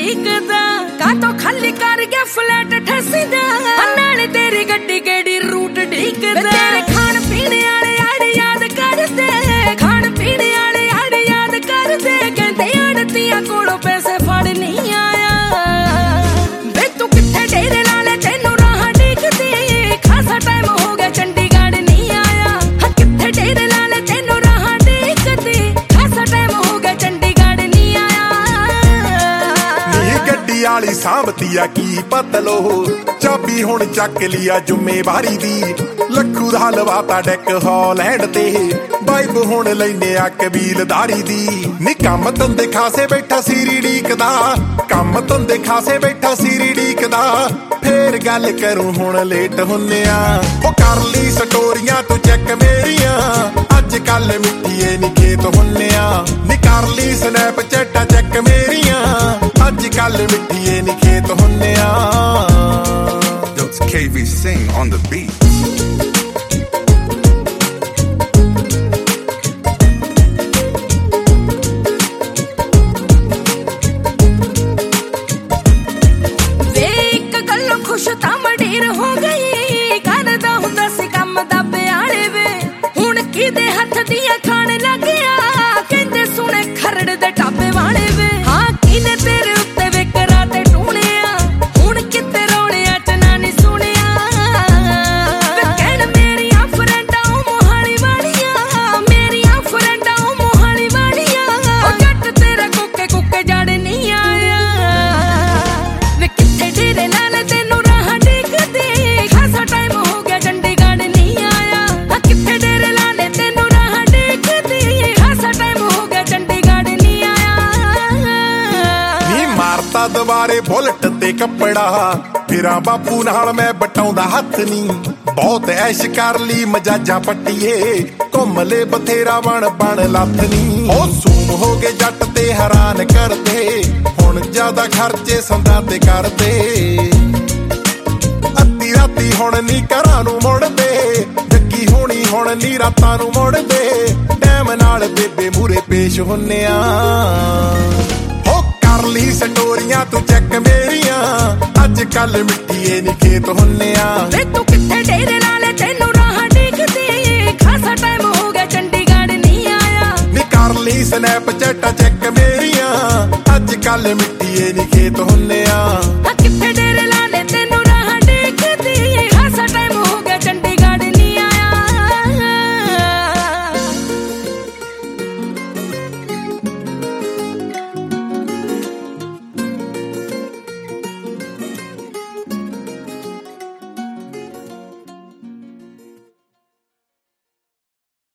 ਡੀਕਦਾ ਕਾਤੋਂ ਖਾਲੀ ਕਰ ਗਿਆ ਫਲੈਟ ਠਸੀਦਾ ਨਾਲੇ ਤੇਰੀ ਗੱਡੀ ਕਿਹੜੀ ਰੂਟ ਡੀਕਦਾ ਤੇਰੇ ਖਾਣ ਪੀਣ ਵਾਲੇ ਆੜ ਯਾਦ ਕਰਦੇ ਖਾਣ ਪੀਣ ਵਾਲੇ ਆੜ ਯਾਦ ਕਰਦੇ ਕਹਿੰਦੇ ਆੜਤੀਆਂ ਕੋਲੋਂ ਪੈਸੇ ਫੜ ਨਹੀਂ ਆਇਆ ਵੇ ਤੂੰ ਕਿੱਥੇ ਡੇਰੇ ਲਾਲੇ ਤੈਨੂੰ ਰਾਹ ਡੀਕਦੀ ਖਾਸਾ ਟਾਈਮ ਹੋ ਗਿਆ ਚੰਡੀਗੜ੍ਹ ਨਹੀਂ ਆਇਆ ਕਿੱਥੇ ਡੇਰੇ ਲਾਲੇ ਤੈਨੂੰ ਰਾਹ ਡੀਕਦੀ ਖਾਸਾ ਟਾਈਮ ਹੋ ਗਿਆ ਚੰਡੀਗੜ੍ਹ ਨਹੀਂ ਆਇਆ ਨੀ ਗੱਡੀ ਵਾਲੀ ਸਾਂਭਤੀ ਆ ਕੀ ਪਤਲੋ ਚਾਬੀ ਹੁਣ ਚੱਕ ਲਿਆ ਜ਼ਿੰਮੇਵਾਰੀ ਦੀ ਲੱਖੂ ਦਾ ਲਵਾਤਾ ਡੈਕ ਹਾਲੈਂਡ ਤੇ ਬਾਈਬ ਹੁਣ ਲੈਨੇ ਆ ਕਬੀਲਦਾਰੀ ਦੀ ਨੀ ਕੰਮ ਧੰਦੇ ਖਾਸੇ ਬੈਠਾ ਸੀਰੀ ਡੀਕਦਾ ਕੰਮ ਧੰਦੇ ਖਾਸੇ ਬੈਠਾ ਸੀਰੀ ਡੀਕਦਾ ਫੇਰ ਗੱਲ ਕਰੂੰ ਹੁਣ ਲੇਟ ਹੁੰਨੇ ਆ ਉਹ ਕਰ ਲਈ ਸਟੋਰੀਆਂ ਤੂੰ ਚੈੱਕ ਮੇਰੀਆਂ ਅੱਜ ਕੱਲ ਮਿੱਟੀਏ ਨੀ ਖੇਤ ਹੁੰਨੇ ਆ ਨੀ ਕਰ ਲਈ ਸਨੈਪਚੈਟਾਂ ਚੈੱਕ ਮੇਰੀਆਂ ਅੱਜ ਕੱਲ ਮਿੱਟੀਏ ਨੀ ਖੇਤ ਹੁੰਨੇ ਆ It's KV Singh on the beat. ਵੇ ਇੱਕ ਗੱਲੋਂ ਖੁਸ਼ ਤਾਂ ਮਡੀਰ ਹੋ ਗਈ ਕਰਦਾ ਹੁੰਦਾ ਸੀ ਕੰਮ ਦਾ ਬਿਆਲੇ ਵੇ ਹੁਣ ਕਿਹਦੇ ਹੱਥ ਦੀਆਂ ਖਾਣ ਲੱਗਿਆ ਕਹਿੰਦੇ ਸੁਣੇ ਖਰੜ ਦੇ ਢਾਬੇ ਵਾਲੇ ਵੇ ਹਾਂ ਕਿਨੇ ਤੇਰੇ ਉੱਤੇ ਵਿਕਰਾ ਤੇ ਟੂਣਿਆ ਹੁਣ ਕਿਤੇ ਰੌਲਿਆਂ ਚ ਨਾ ਨੀ ਸੁਣਿਆ ਵੇ ਕਹਿਣ ਮੇਰੀਆਂ ਫਰੈਂਡਾਂ ਮੋਹਾਲੀ ਵਾਲੀਆਂ ਮੇਰੀਆਂ ਫਰੈਂਡਾਂ ਮੋਹਾਲੀ ਵਾਲੀਆਂ ਉਹ ਜੱਟ ਤੇਰਾ ਕੁੱਕੇ ਕੁੱਕੇ ਜੜ ਨਹੀਂ ਆਇਆ ਵੇ ਕਿੱਥੇ ਡੇਰੇ ਲਾਲੇ ਤੈਨੂੰ ਰਾਹ ਡੀਕਦੀ ਖਾਸਾ ਟਾਈਮ ਹੋ ਗਿਆ ਚੰਡੀਗੜ੍ਹ ਨਹੀਂ ਆਇਆ ਕਿੱਥੇ ਡੇਰੇ ਲਾਲੇ ਤੈਨੂੰ ਰਾਹ ਡੀਕਦੀ ਖਾਸਾ ਟਾਈਮ ਹੋ ਗਿਆ ਚੰਡੀਗੜ੍ਹ ਨਹੀਂ ਆਇਆ ਨੀ ਮਾਰਤਾ ਦੁਬਾਰੇ ਬੁਲਟ ਤੇ ਕੱਪੜਾ ਫਿਰਾਂ ਬਾਪੂ ਨਾਲ ਮੈਂ ਬਟਾਉਂਦਾ ਹੱਥ ਨੀ ਬਹੁਤ ਐਸ਼ ਕਰ ਲਈ ਮਜਾਜਾਂ ਪੱਟੀਏ ਘੁੰਮ ਲੈ ਬਥੇਰਾ ਬਣ ਲੱਥ ਨੀ ਉਹ ਸੂਮ ਹੋ ਗਏ ਜੱਟ ਤੇ ਹੈਰਾਨ ਕਰਦੇ ਹੁਣ ਜ਼ਿਆਦਾ ਖਰਚੇ ਸੰਦਾਂ ਤੇ ਕਰਦੇ ਅੱਧੀ ਰਾਤੀ ਹੁਣ ਨੀ ਘਰਾਂ ਨੂੰ ਮੁੜਦੇ ਜੱਗੀ ਹੋਣੀ ਹੁਣ ਨੀ ਰਾਤਾਂ ਨੂੰ ਮੁੜਦੇ ਟਾਈਮ ਨਾਲ ਬੇਬੇ ਮੂਰੇ ਪੇਸ਼ ਹੁੰਨੇ ਆ ਹੋ ਕਰ ਲਈ ਸਟੋਰੀਆਂ ਤੂੰ ਚੈੱਕ ਮੇਰੀਆਂ ਅੱਜ ਕੱਲ ਮਿੱਟੀਏ ਨੀ ਖੇਤ ਹੁੰਨੇ ਆ ਵੇ ਤੂੰ ਕਿੱਥੇ ਡੇਰੇ ਲਾਲੇ ਤੈਨੂੰ ਰਾਹ ਡੀਕਦੀ ਖਾਸਾ ਟਾਈਮ ਹੋ ਗਿਆ ਚੰਡੀਗੜ੍ਹ ਨਹੀਂ ਆਇਆ ਨੀ ਕਰ ਲਈ ਸਨੈਪਚੈਟਾਂ ਚੈੱਕ ਮੇਰੀਆਂ ਅੱਜ ਕੱਲ ਮਿੱਟੀਏ ਨੀ ਖੇਤ ਹੁੰਨੇ ਆ ਕਿੱਥੇ